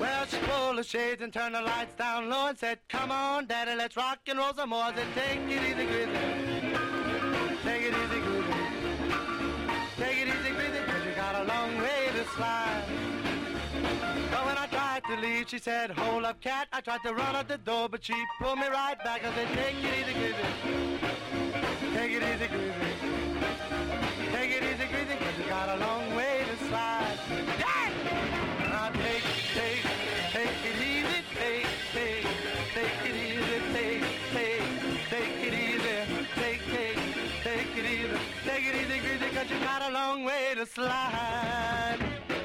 Well, she pulled the shades and turned the lights down low and said, come on, Daddy, let's rock and roll some more. I said, take it easy, Grizzly. Take it easy, Grizzly. Take it easy, Grizzly, 'cause you got a long way to slide. But when I tried to leave, she said, hold up, cat. I tried to run out the door, but she pulled me right back. I said, take it easy, Grizzly. Take it easy, Grizzly. Take it easy, Grizzly, 'cause you got a long way to slide. Yeah! Now take it easy, take it easy, take it easy, take it easy, take it easy, Grizzly, 'cause you got a long way to slide.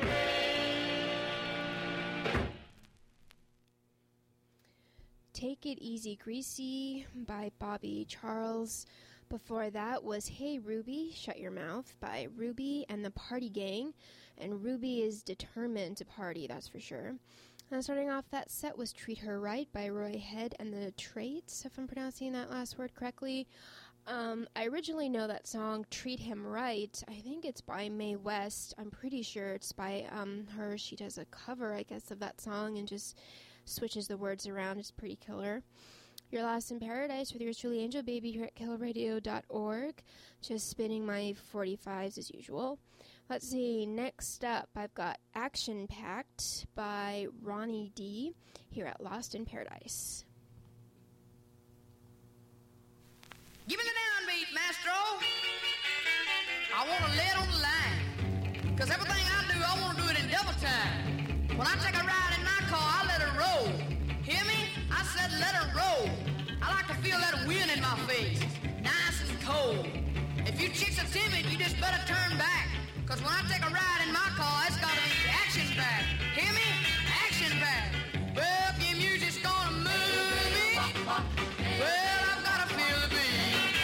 Take It Easy, Greasy by Bobby Charles. Before that was Hey Ruby, Shut Your Mouth by Ruby and the Party Gang. And Ruby is determined to party, that's for sure. And starting off that set was Treat Her Right by Roy Head and the Traits, if I'm pronouncing that last word correctly. I originally know that song, Treat Him Right. I think it's by Mae West. I'm pretty sure it's by her. She does a cover, I guess, of that song and just switches the words around. It's pretty killer. You're Lost in Paradise with yours truly, Angel Baby, here at KillRadio.org. Just spinning my 45s as usual. Let's see, next up I've got Action Packed by Ronnie D here at Lost in Paradise. Give me the downbeat, maestro. I want to lay it on the line. 'Cause everything I do, I want to do it in double time. When I take a ride in my car, I let it roll. Hear me? I said let it roll. I like to feel that wind in my face. Nice and cold. If you chicks are timid, you just better turn back. 'Cause when I take a ride in my car, it's got to be action-packed. Hear me? Action-packed. Well, if your music's gonna move me, well, I've got to feel the beat.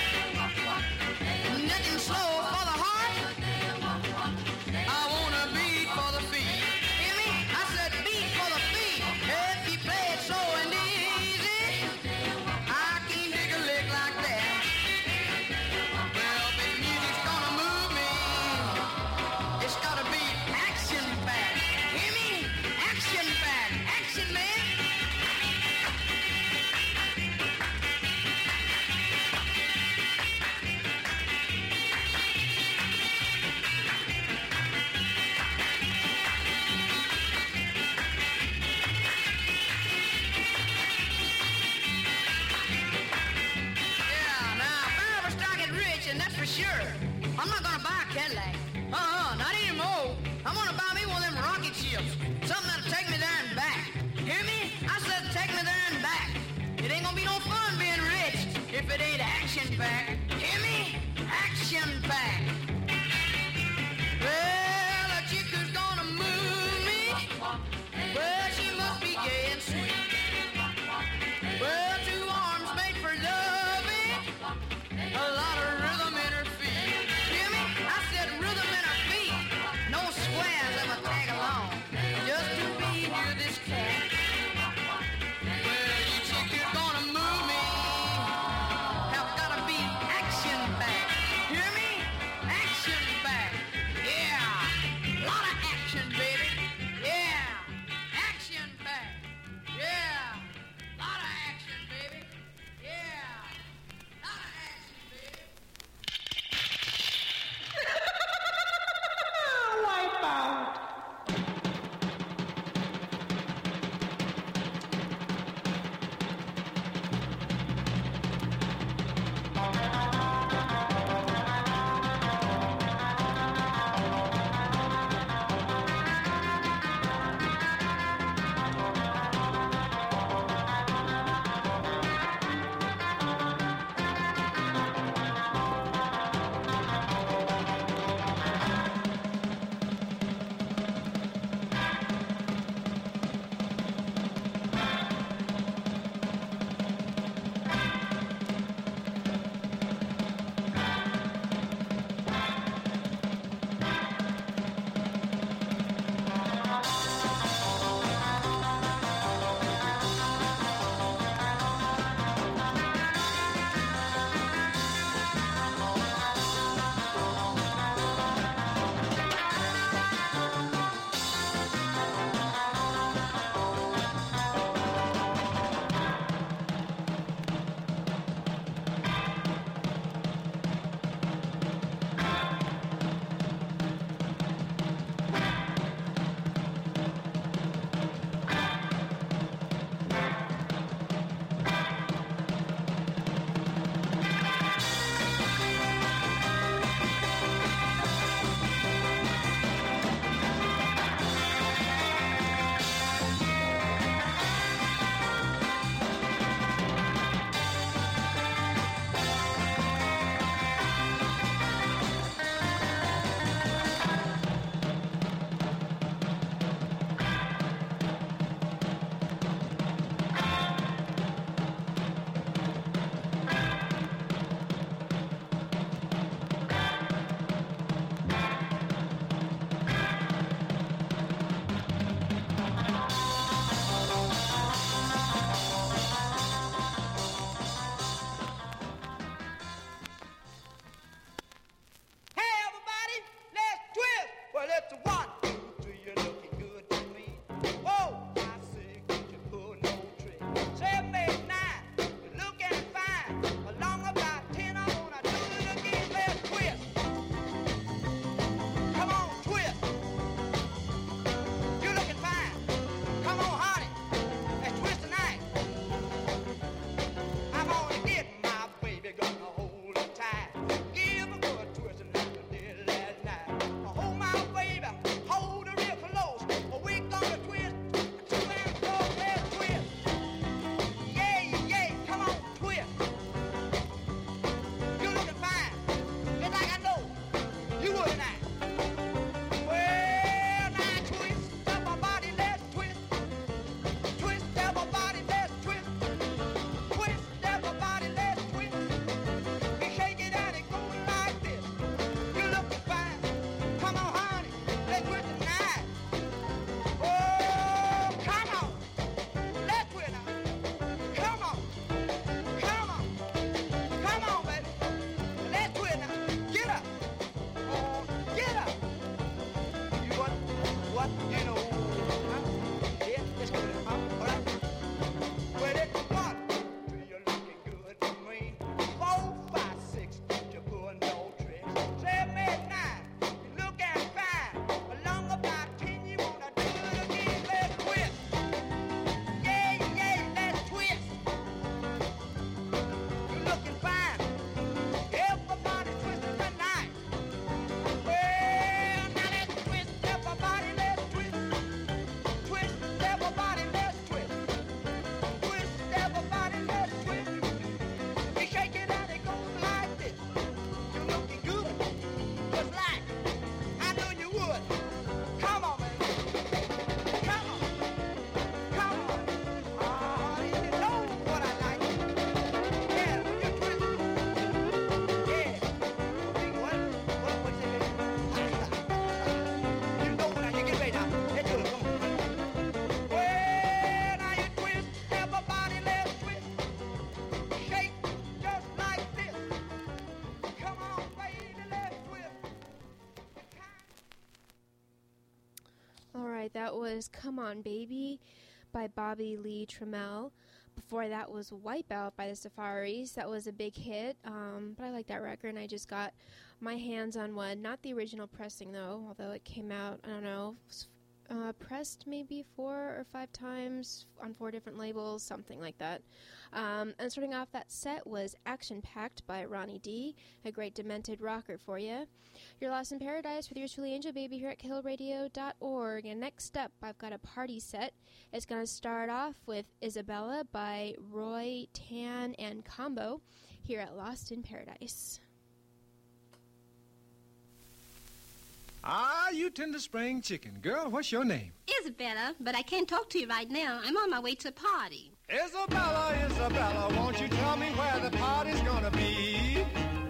Nothing slow for the heart. I want a beat for the feet. Hear me? I said beat for the feet. If you play it slow and easy, I can dig a lick like that. Well, if the music's gonna move me, it's gotta be action-packed. Hear me? Action-packed. Action, man. For sure. I'm not gonna buy a Cadillac. Not anymore. I'm gonna buy me one of them rocket ships. Something that'll take me there and back. Hear me? I said take me there and back. It ain't gonna be no fun being rich if it ain't action-packed. Hear me? Action-packed. Well, a chick who's gonna move me. Well, she must be gay and sweet. Well, two arms made for loving. A lot of rhythm in her feet. Hear me? I that was Come On Baby by Bobby Lee Trammell. Before that was Wipeout by the Safaris. That was a big hit, but I like that record, and I just got my hands on one. Not the original pressing, though, although it came out, I don't know, pressed maybe 4 or 5 times on 4 different labels, something like that. And starting off that set was Action Packed by Ronnie D, a great demented rocker for you. You're Lost in Paradise with yours truly, Angel Baby, here at KillRadio.org. And next up, I've got a party set. It's going to start off with Isabella by Roy, Tan, and Combo here at Lost in Paradise. Ah, you tender spring chicken. Girl, what's your name? Isabella, but I can't talk to you right now. I'm on my way to a party. Isabella, Isabella, won't you tell me where the party's gonna be?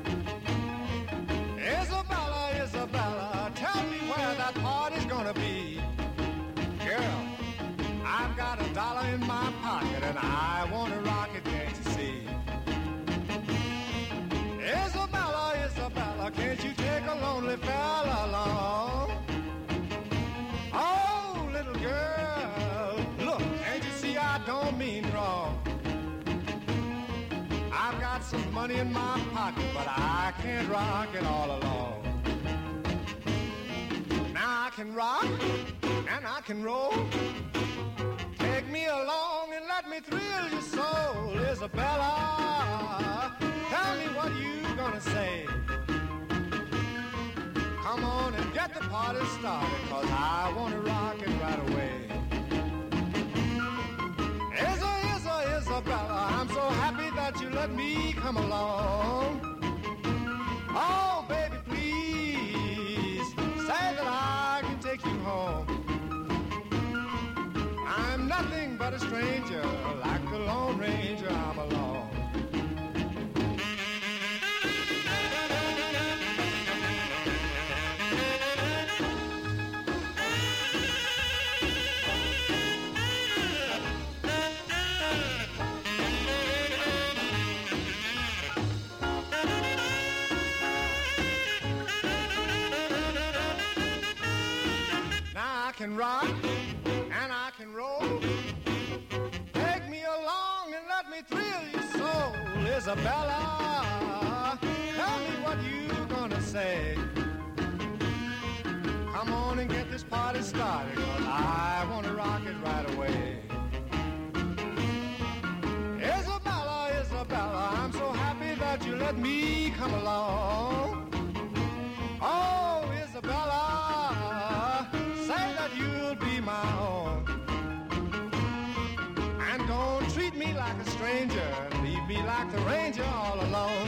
Isabella, Isabella, tell me where that party's gonna be. Girl, I've got $1 in my pocket and I wanna rock it, can't you see? Isabella, Isabella, can't you take a lonely fella along? Oh, little girl, look, can't you see I don't mean wrong? I've got some money in my pocket, but I can't rock it all alone. Now I can rock and I can roll. Take me along and let me thrill your soul. Isabella, tell me what you gonna say. Come on and get the party started, 'cause I wanna rock it right away. Isabella, I'm so happy that you let me come along. Oh, baby, please, say that I can take you home. I'm nothing but a stranger, like the Lone Ranger, I'm alone. I can rock and I can roll. Take me along and let me thrill your soul. Isabella, tell me what you gonna say. Come on and get this party started, 'cause I wanna rock it right away. Isabella, Isabella, I'm so happy that you let me come along. Oh, Isabella, say that you'll be my own. And don't treat me like a stranger. Leave me like the ranger all alone.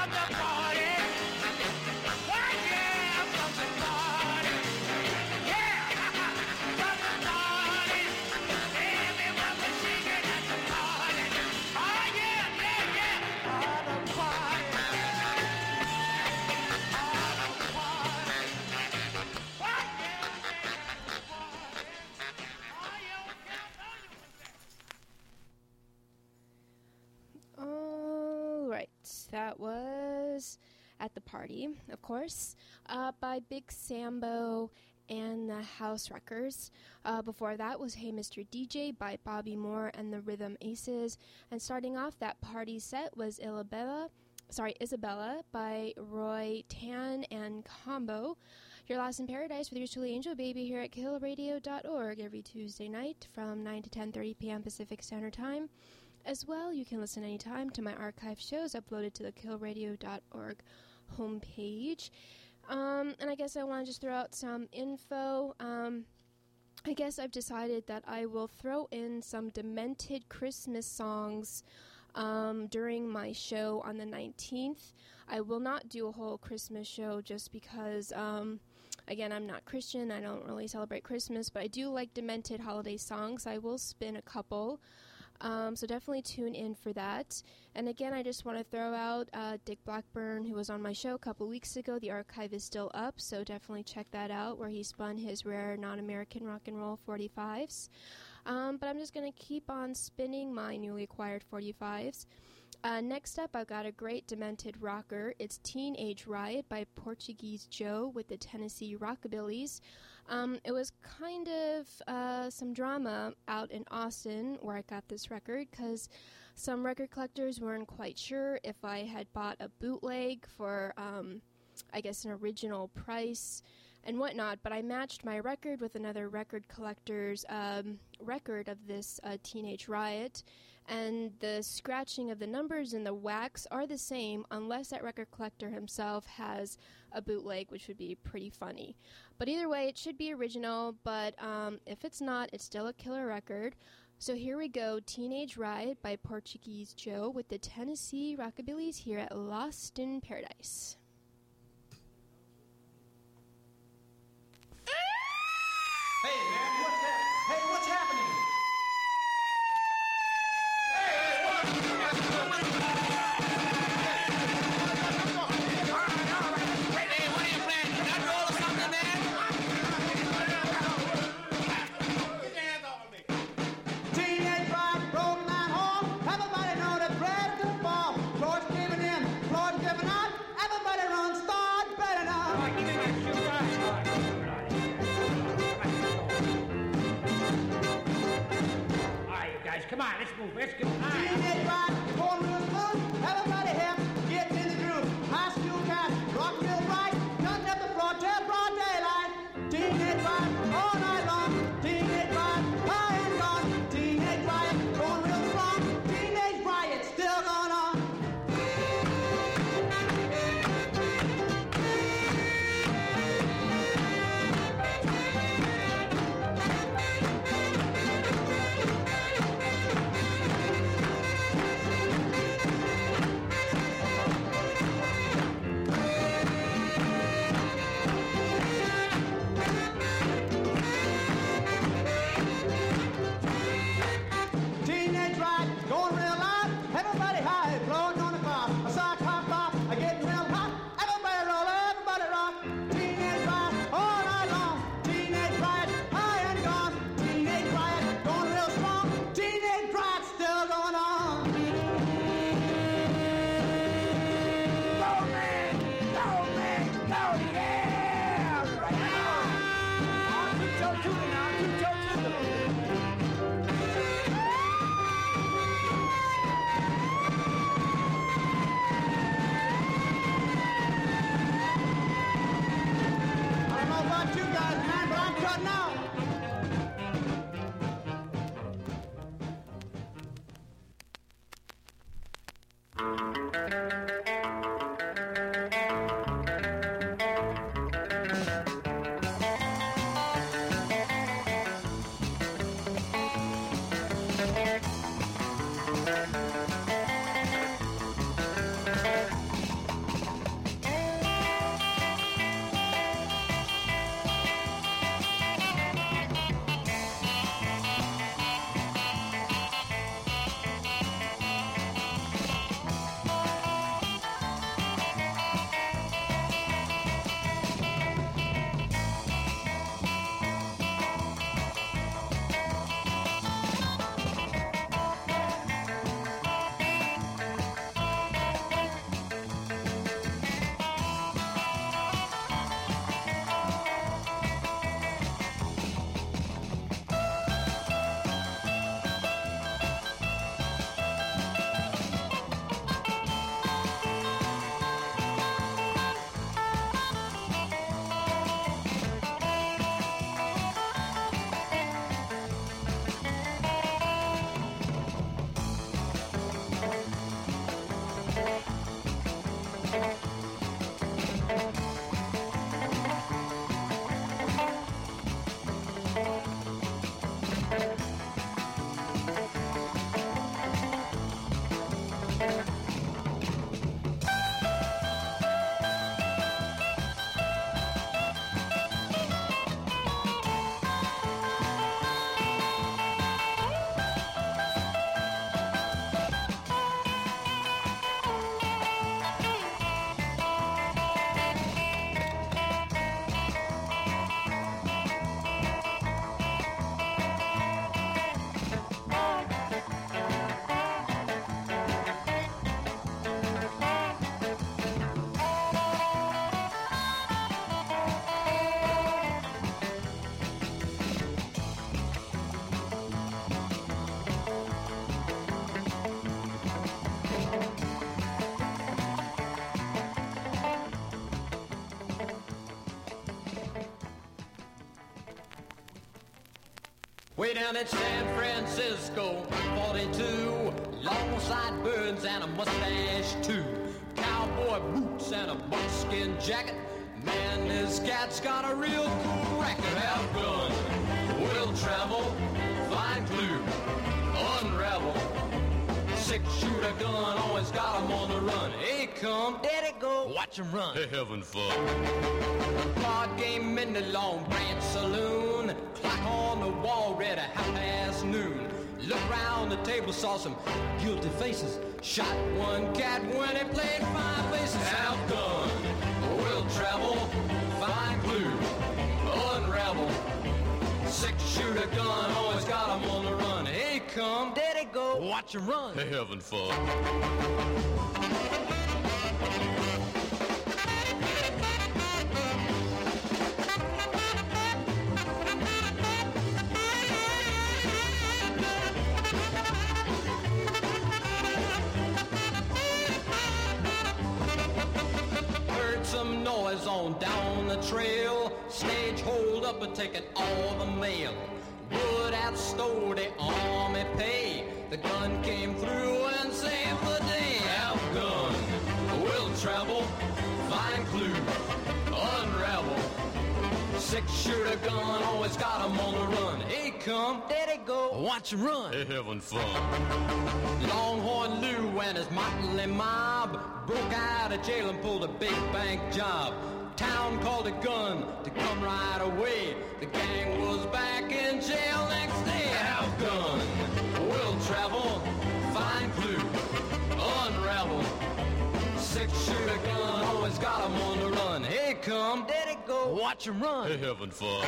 That was At the Party, of course, by Big Sambo and the House Wreckers. Before that was Hey Mr. DJ by Bobby Moore and the Rhythm Aces. And starting off that party set was Isabella by Roy Tan and Combo. You're Lost in Paradise with your truly Angel Baby here at KillRadio.org every Tuesday night from 9 to 10:30 p.m. Pacific Standard Time. As well, you can listen anytime to my archive shows uploaded to the KillRadio.org homepage. And I guess I want to just throw out some info. I guess I've decided that I will throw in some demented Christmas songs during my show on the 19th. I will not do a whole Christmas show just because, again, I'm not Christian. I don't really celebrate Christmas, but I do like demented holiday songs. I will spin a couple. So definitely tune in for that. And again, I just want to throw out Dick Blackburn, who was on my show a couple weeks ago. The archive is still up, so definitely check that out, where he spun his rare non-American rock and roll 45s. But I'm just going to keep on spinning my newly acquired 45s. Next up, I've got a great demented rocker. It's Teenage Riot by Portuguese Joe with the Tennessee Rockabillys. It was kind of some drama out in Austin where I got this record, because some record collectors weren't quite sure if I had bought a bootleg for, I guess, an original price and whatnot, but I matched my record with another record collector's record of this Teenage Riot, and the scratching of the numbers and the wax are the same unless that record collector himself has a bootleg, which would be pretty funny. But either way, it should be original, but if it's not, it's still a killer record. So here we go, Teenage Riot by Portuguese Joe with the Tennessee Rockabillys here at Lost in Paradise. Hey, man, what's that? Hey, what's happening? Come on, let's move. Let's get high. Teenage Riot, going real smooth. Everybody here gets in the groove. High school cats, rock real bright. Guns up the floor till broad daylight. Teenage Riot, all night long. Teenage Riot, high and gone. Teenage Riot, going real strong. Teenage Riot, still going on. Way down in San Francisco, 42, long sideburns and a mustache too. Cowboy boots and a buckskin jacket. Man, this cat's got a real cool racket. Have gun, will travel, find clue, unravel. Six-shooter gun, always got 'em on the run. Hey, come, daddy go, watch 'em run. They're having fun. Card game in the Long Branch Saloon. Clock on the wall, read at noon. Look round the table, saw some guilty faces. Shot one cat when he played 5 bases. Have gun, will travel, find clue, unravel. Six-shooter gun, always got 'em on the run. Hey, come, daddy go, watch 'em run. They're having fun. Some noise on down the trail. Stage hold up and taking all the mail. Wood out store, the army pay. The gun came through and saved the day. Have gun, will travel, find clue, unravel. Six-shooter gun, always got 'em on the run. Hey, come, daddy go, watch 'em run. They're having fun. Longhorn Lou and his motley mob broke out of jail and pulled a big bank job. Town called a gun to come right away. The gang was back in jail next day. Have gun, will travel, find clue, unravel. Six-shooter gun, always got 'em on the run. Hey, come, daddy go, watch 'em run. They're having fun.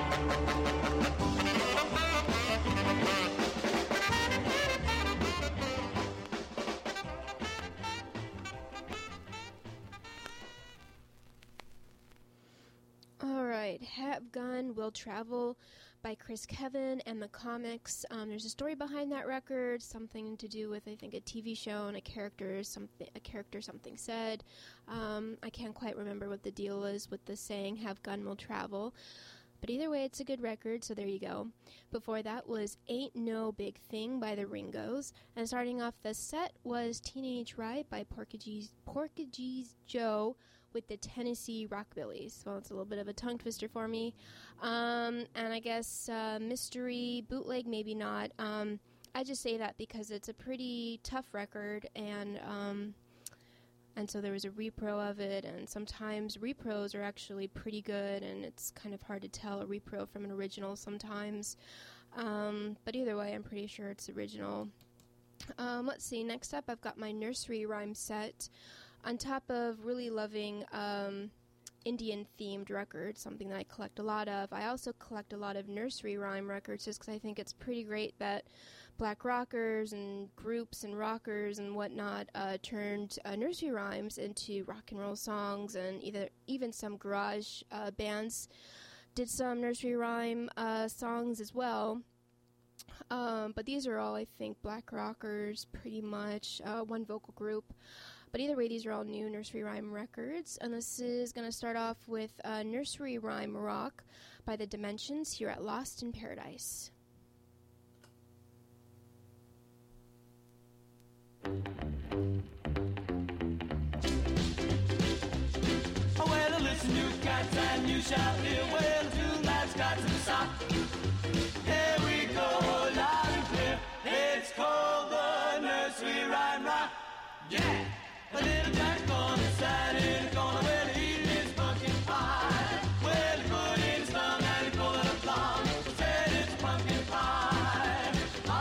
Alright, Have Gun, Will Travel by Chris Kevin and the Comics. There's a story behind that record, something to do with, I think, a TV show and a character something said. I can't quite remember what the deal is with the saying, Have Gun, Will Travel. But either way, it's a good record, so there you go. Before that was Ain't No Big Thing by the Ringos. And starting off the set was Teenage Riot by Porky's Joe with the Tennessee Rockabillies. Well, it's a little bit of a tongue twister for me. And I guess mystery bootleg, maybe not. I just say that because it's a pretty tough record, and so there was a repro of it, and sometimes repros are actually pretty good, and it's kind of hard to tell a repro from an original sometimes. But either way, I'm pretty sure it's original. Let's see, next up I've got my nursery rhyme set. On top of really loving Indian-themed records, something that I collect a lot of, I also collect a lot of nursery rhyme records just because I think it's pretty great that black rockers and groups and rockers and whatnot turned nursery rhymes into rock and roll songs, and even some garage bands did some nursery rhyme songs as well. But these are all, I think, black rockers, pretty much, one vocal group. But either way, these are all new nursery rhyme records, and this is going to start off with Nursery Rhyme Rock by The Dimensions here at Lost in Paradise. shout here, well, the tune that's got to stop. Here we go, loud and clear. It's called the nursery rhyme rock. Yeah, a little Jack gonna sat in the corner where he eat his pumpkin pie. Well, he put in his thumb and he pulled out a plum. Said it's pumpkin pie.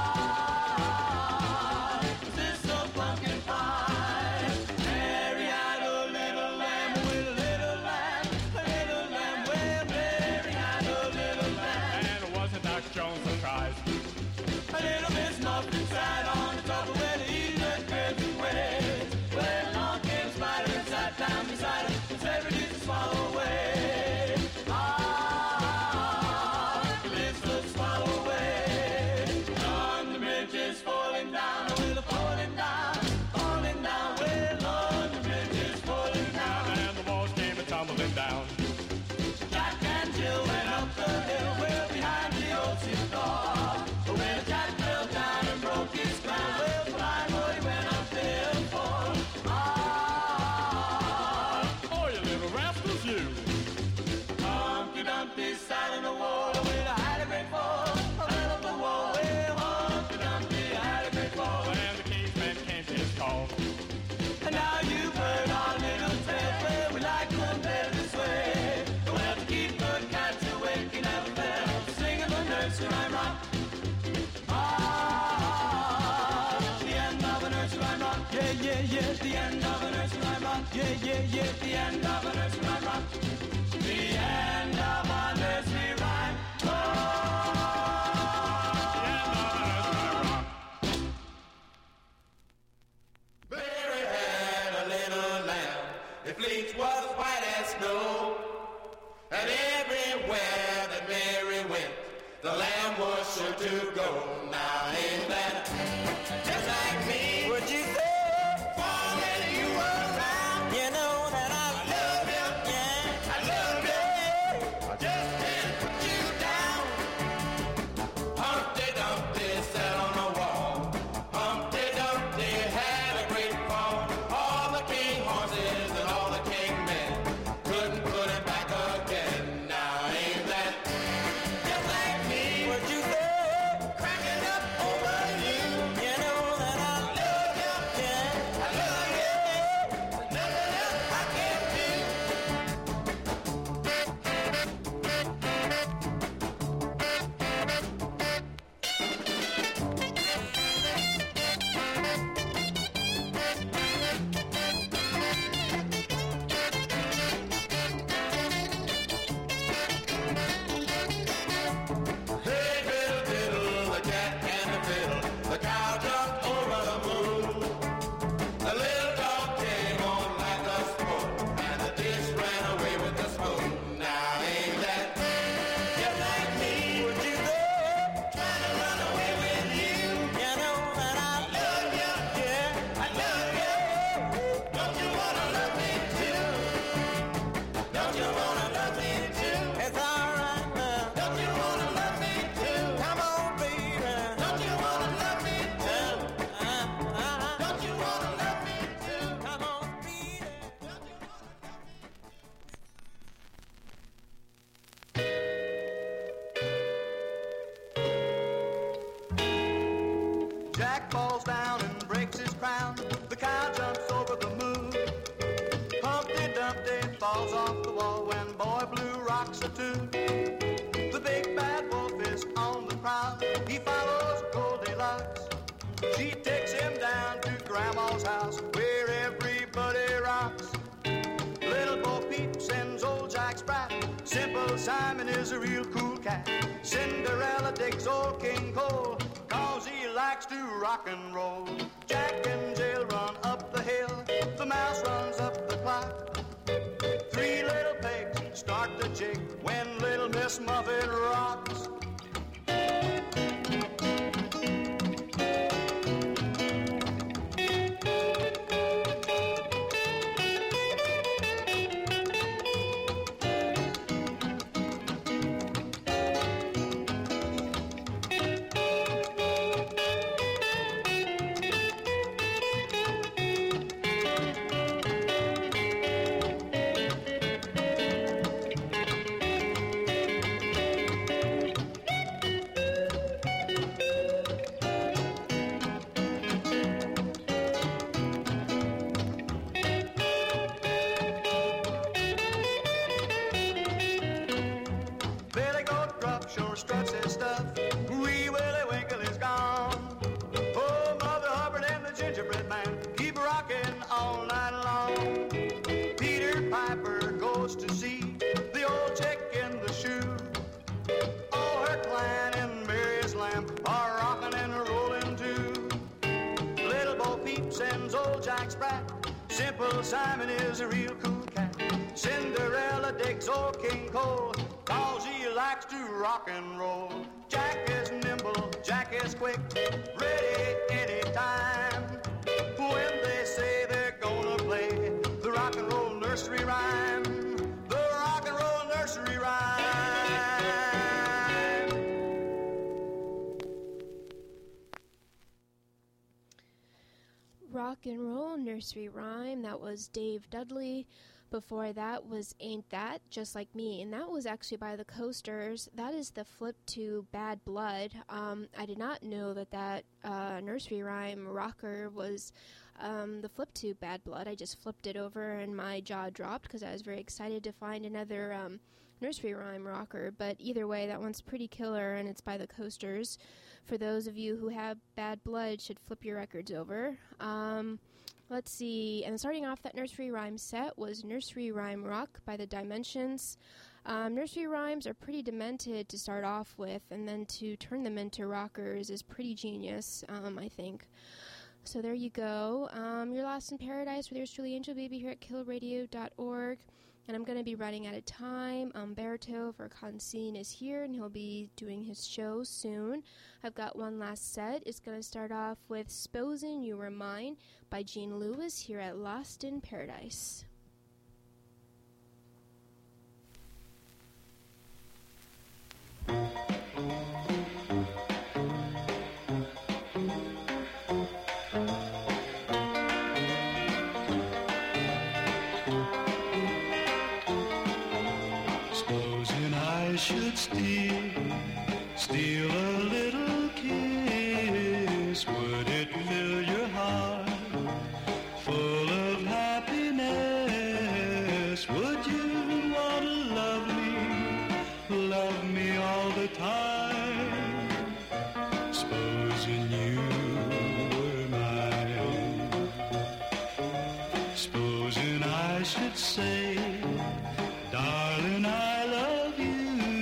Ah, is this a pumpkin pie? Mary had a little lamb with a little lamb, a little lamb. Well, Mary had a little lamb. And wasn't Doc Jones surprised? A little Miss Muffin sat on the top of where he eat the cribs and waves. Well, along came Spider and sat down beside him and said, "Reduce the swallow away." Ah, lives the swallow away. On the bridge is falling down, with a falling down, falling down. Well, on the bridge is falling down, And the walls came a-tumbling down. Jack and Jill went up the hill, well behind the old steel door. But when Jack fell down and broke his crown, well, flying boy went up the hill for. Ah, Oh, you little rascals, you! Humpty Dumpty sat in the wall with a had a great fall, a little the wall. Well, Humpty Dumpty had a great fall. And the caveman came to his call. And now you've heard our little tale, well, we like to play this way. Don't have to keep the cats awake, you never fail, singing the nursery rhyme rock. Ah, the end of a nursery rhyme rock. Yeah, yeah, yeah, the end of a nursery rhyme rock. Yeah, yeah, yeah, the end of a nursery rhyme rock. The end of a nursery rhyme rock. Mary had a little lamb, its fleece was white as snow, and everywhere that Mary went, the lamb was sure to go. Now ain't that just like me? Would you say, when you were around, you know that I love you, yeah, I love you, I just can't put you down. Humpty Dumpty sat on the wall, Humpty Dumpty had a great fall. All the king horses and all the king men couldn't put him back again. Now ain't that just like me? Would you say, cracking up over you? You know that I love you, yeah, I love you. Nothing else I can do. Hey, diddle, diddle, the cat and the fiddle, the cow jumped over the moon. The little dog came on like a sport, and the dish ran away with the spoon. Now ain't that just like me? Would you go trying to run away with you? You know that I love you, yeah, I love you. Don't you wanna love me too? Don't you wanna love me too? It's alright now. Don't you wanna love me too? Come on, baby. Don't you wanna love me too? Don't you wanna love me too? Come on, baby. Don't you wanna love me? Jack falls down and breaks his crown. The cow jumps over the moon. Humpty Dumpty falls off the wall when Boy Blue rocks a tune. The big bad wolf is on the prowl. He follows Goldilocks. She takes him down to Grandma's house where everybody rocks. Little Bo Peep sends old Jack Sprat. Simple Simon is a real cool cat. Cinderella digs old King Cole, 'cause he likes to rock and roll. Jack and Jill run up the hill. The mouse runs up the clock. Three little pigs start to jig when little Miss Muffet rocks. piper goes to see the old chick in the shoe. Oh, her clan in Mary's lamb are rocking and rolling too. Little Bo Peep sends old Jack Sprat. Simple Simon is a real cool cat. Cinderella digs old King Cole, 'cause he likes to rock and roll. Jack is nimble, Jack is quick, ready anytime. When they say they're gonna play the rock and roll nursery rhyme, the rock and roll nursery rhyme. Rock and roll nursery rhyme. That was Dave Dudley. Before that was Ain't That Just Like Me, and that was actually by the Coasters. That is the flip to Bad Blood. I did not know that nursery rhyme rocker was the flip to Bad Blood. I just flipped it over and my jaw dropped because I was very excited to find another nursery rhyme rocker. But either way, that one's pretty killer, and it's by the Coasters. For those of you who have bad blood, should flip your records over. Let's see, and starting off that nursery rhyme set was Nursery Rhyme Rock by the Dimensions. Nursery rhymes are pretty demented to start off with, and then to turn them into rockers is pretty genius, I think. So there you go. You're Lost in Paradise with yours truly, Angel Baby, here at killradio.org. And I'm going to be running out of time. Umberto Vercancin is here, and he'll be doing his show soon. I've got one last set. It's going to start off with S'posin' You Were Mine by Gene Lewis here at Lost in Paradise. Should steal a little kiss, would it fill your heart full of happiness? Would you want to love me all the time? Supposing you were mine, supposing I should say, darling, I love you.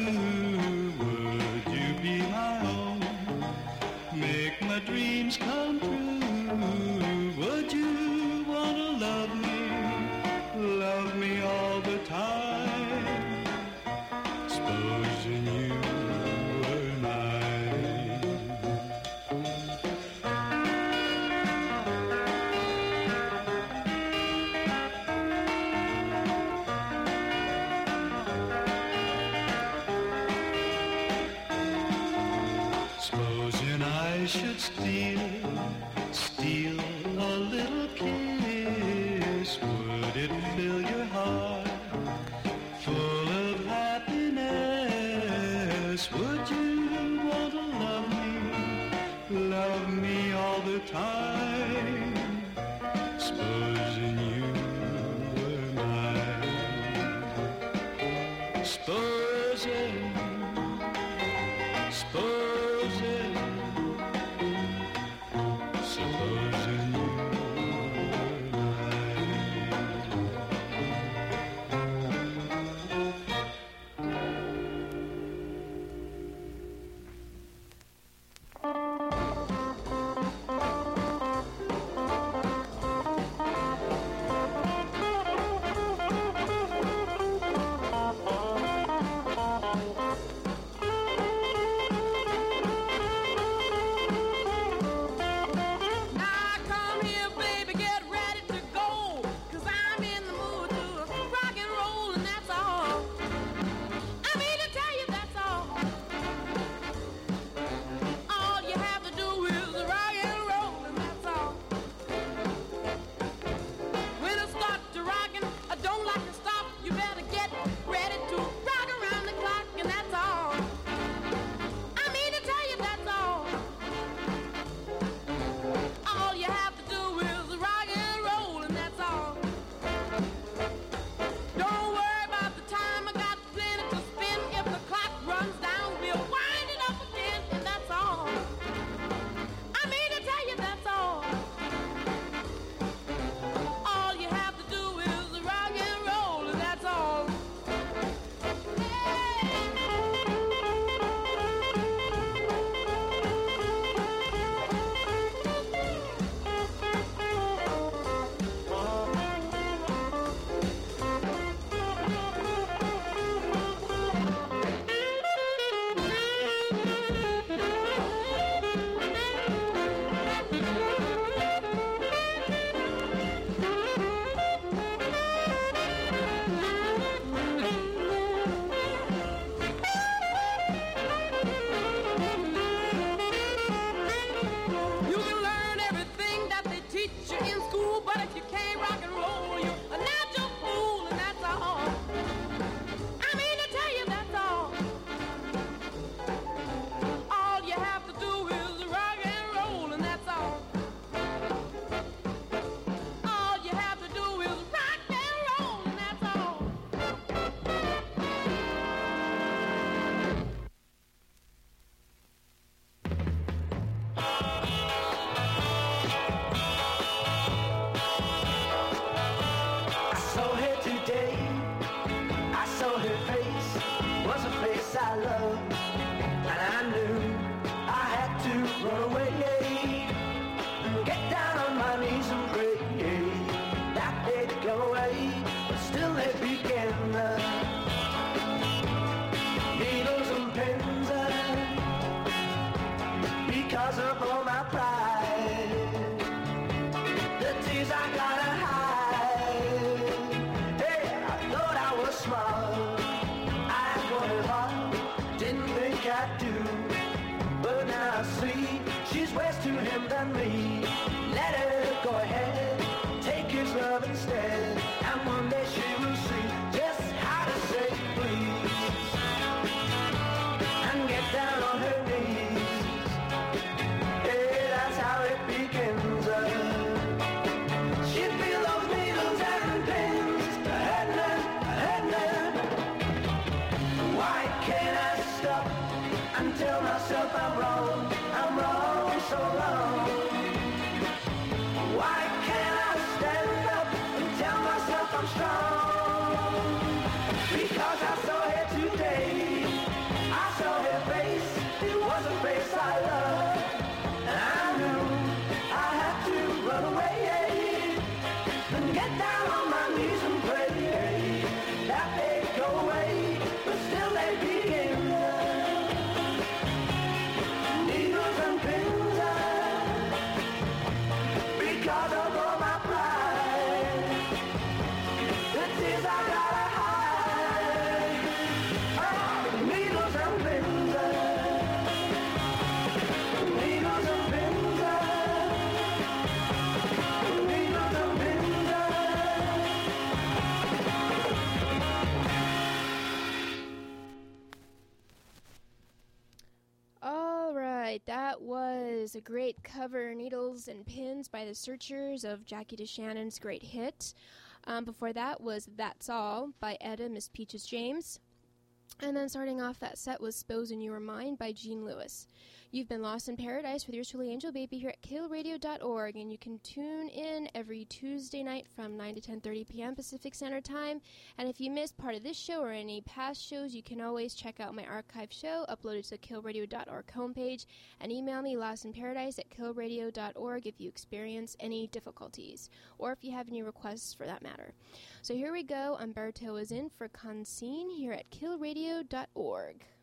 Dreams come true. Would you want to love me all the time? Supposing you were mine. Supposing I should steal a little kiss, would it fill your heart full of happiness? Would you want to love me all the time? Supposing you were mine. Supposing I loved, and I knew I had to run away, get down on my knees and pray that they'd go away, but still they began needles and pins because of all my pride, the tears I gotta hide. Hey, I thought I was smart, I wanted hard, didn't think I'd do, but now I see she's worse to him than me. Let her go ahead, take his love instead, and one day she will see just how to say please and get down on her knees. Hey, that's how it begins. She'd feel those needles and pins, hurting. Why can't I stop and tell myself I'm wrong so long? Why can't I stand up and tell myself I'm strong? Because I saw her today, I saw her face, it was a face I loved, and I knew I had to run away and get down on my knees and pray that they'd go away, but still they begin. Needles and pins because of all my pride, the tears I gotta hide. Oh, needles and pins, needles and pins, needles and pins. All right, that was a great cover, Needles and Pins by the Searchers of Jackie DeShannon's great hit. Before that was That's All by Etta Miss Peaches James. And then starting off that set was S'posin' You Were Mine by Gene Lewis. You've been Lost in Paradise with yours truly, Angel Baby, here at KaleRadio.org, and you can tune in every Tuesday night from 9 to 10:30 p.m. Pacific Standard Time. And if you missed part of this show or any past shows, you can always check out my archive show uploaded to KaleRadio.org homepage, and email me lostinparadise@KaleRadio.org if you experience any difficulties, or if you have any requests for that matter. So here we go. Umberto is in for Consine here at KaleRadio.org.